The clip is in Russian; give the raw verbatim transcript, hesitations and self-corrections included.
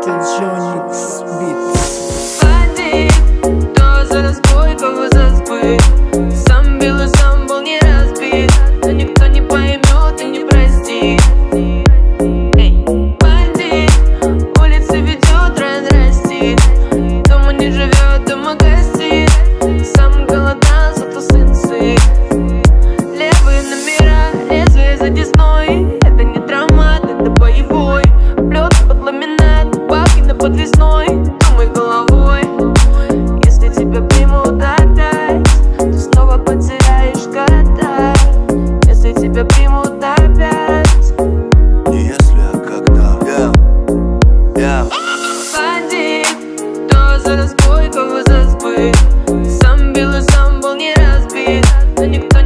Это Джоникс Битс. Один, то за разбой, кого за сбыт. Сам бил и сам был не разбит, но никто не поймет и не простит. Эй, один, улица ведет, район растит. Дома не живет, дома гостит. Сам голодал, зато сын сыт. Левые номера, лезвие за десной. Это не травмат, это боевой. Плет под ламинат, бабки на подвесной. Думай головой. Если тебя примут опять, ты снова потеряешь года. Если тебя примут опять. Не если, а когда. Yeah. Yeah. Бандит, то за разбой, кого за сбыт. Сам бил и сам был не разбит, но никто